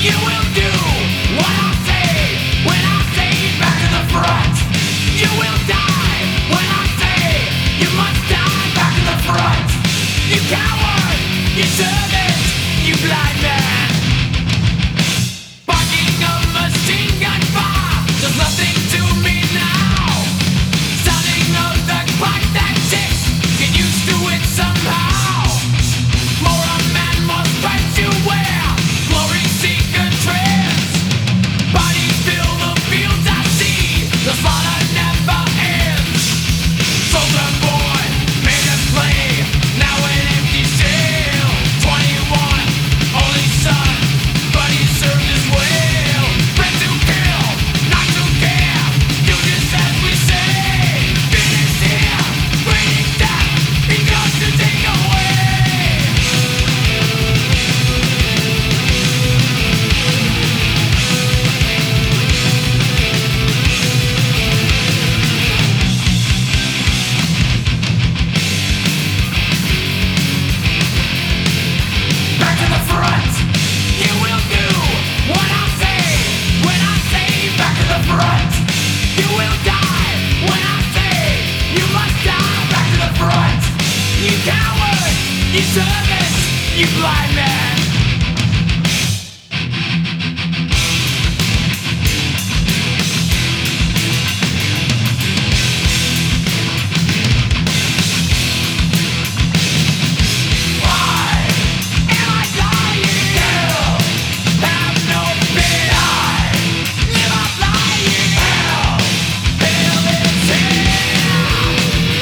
You will do what I say when I say back to the front. You will die when I say you must die back to the front. You coward, you servant, you blind man. Barking a machine gun fire does nothing to me now. Sounding of the clock that ticks, get used to it somehow. More a man must fight to wear, glory seeker trends. Bodies fill the fields I see, the slaughter never ends. Soldier boy, made a play, now an empty jail. 21, only son, but he served his will. Bred to kill, not to care, do just as we say. Finish here, bringing death, he comes to take away. Back to the front. You will do what I say when I say back to the front. You will die when I say you must die back to the front. You coward, you servant, you blind man. Why am I dying? Hell, have no fear. Live up lying. Hell, hell is here.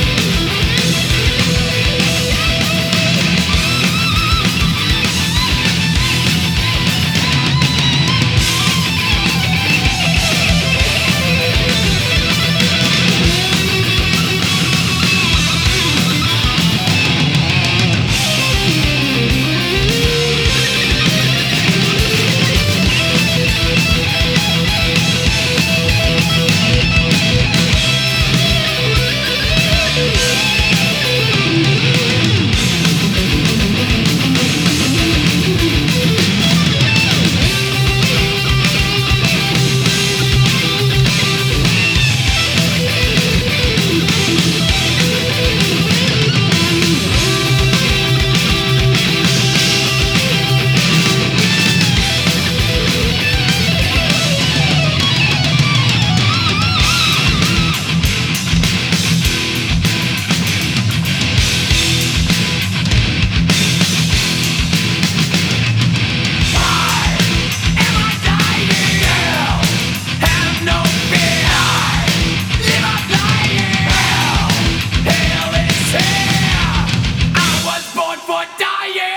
I was born for dying.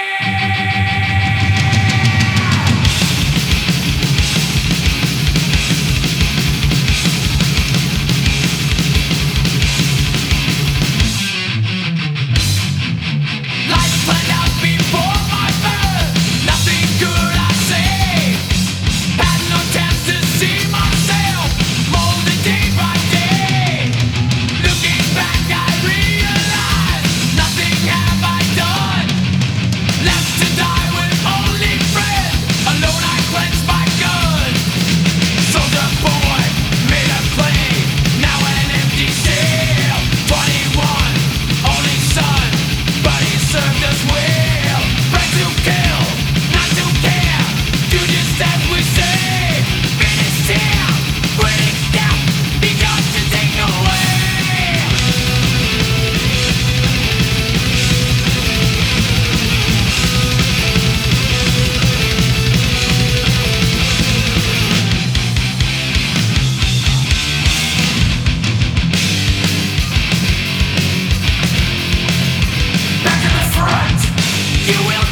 Life planned out before my birth, nothing good I say. Had no chance to see myself molded day by day. Looking back I realize nothing have I done. Left to die with only friends, alone I cleanse my gun. Soldier boy, made a play, now an empty shell. 21, only son, but he served us well. Bred to kill, not to care, do just as we say. Finish here, bringing death, he comes to take away. Back to the front. You will